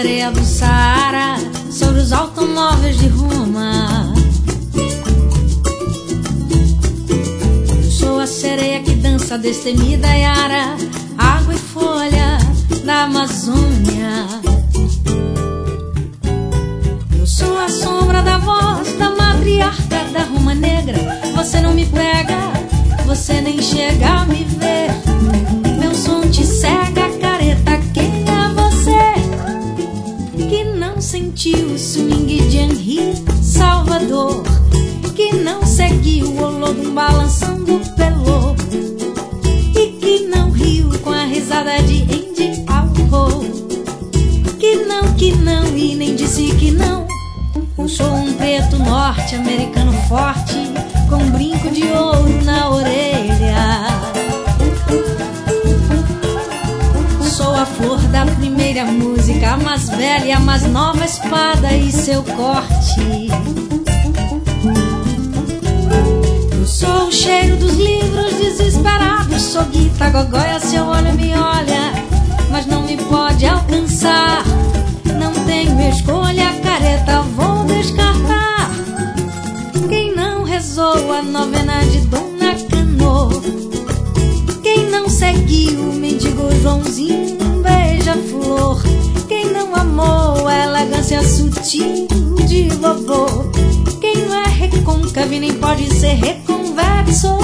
areia do Saara, sobre os automóveis de Roma. Eu sou a sereia que dança destemida Yara, água e folha da Amazônia. Eu sou a sombra da voz da matriarca da Roma Negra. Você não me pega, você nem chega a me ver. Meu som te cega, careta, quem é você? Que não sentiu o swing de Henri Salvador, que não seguiu o Olodum balançando o pelô, e que não riu com a risada de Andy Warhol. Que não, e nem disse que não. Eu sou um preto norte-americano forte, com um brinco de ouro na orelha. Sou a flor da primeira música, a mais velha, a mais nova espada e seu corte. Eu sou o cheiro dos livros desesperados, sou Guita Gogóia, seu olho me olha, mas não me pode alcançar. Não tenho escolha, careta, vou descartar. Quem não rezou a novena de Dona Canô, quem não seguiu o mendigo Joãozinho beija-flor, quem não amou a elegância sutil de vovô, quem não é recôncavo e nem pode ser reconvexo.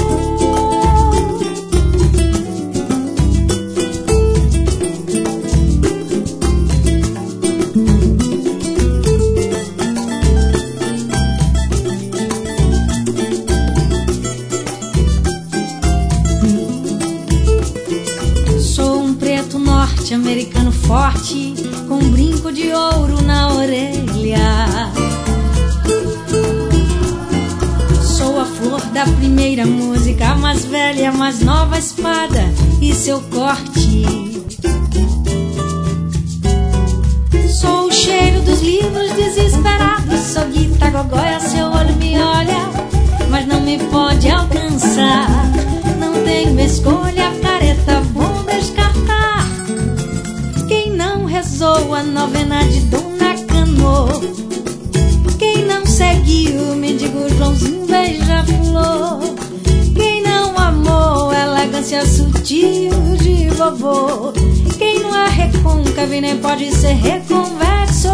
Americano forte, com um brinco de ouro na orelha. Sou a flor da primeira música, a mais velha, a mais nova espada e seu corte. Sou o cheiro dos livros desesperados, sou Guita Gogóia, seu olho me olha, mas não me pode alcançar. Não tenho escolha, careta, vou descartar. Rezou a novena de Dona Canô, quem não seguiu o mendigo Joãozinho beija-flor, quem não amou a elegância sutil de vovô, quem não é recôncavo e nem pode ser reconvexo.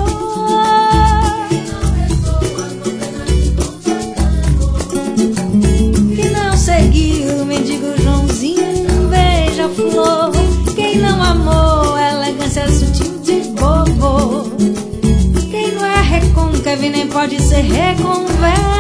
Quem não seguiu o mendigo Joãozinho beija-flor, quem não amou a elegância sutil de vovô, quem não é recôncavo e nem pode ser reconvexo.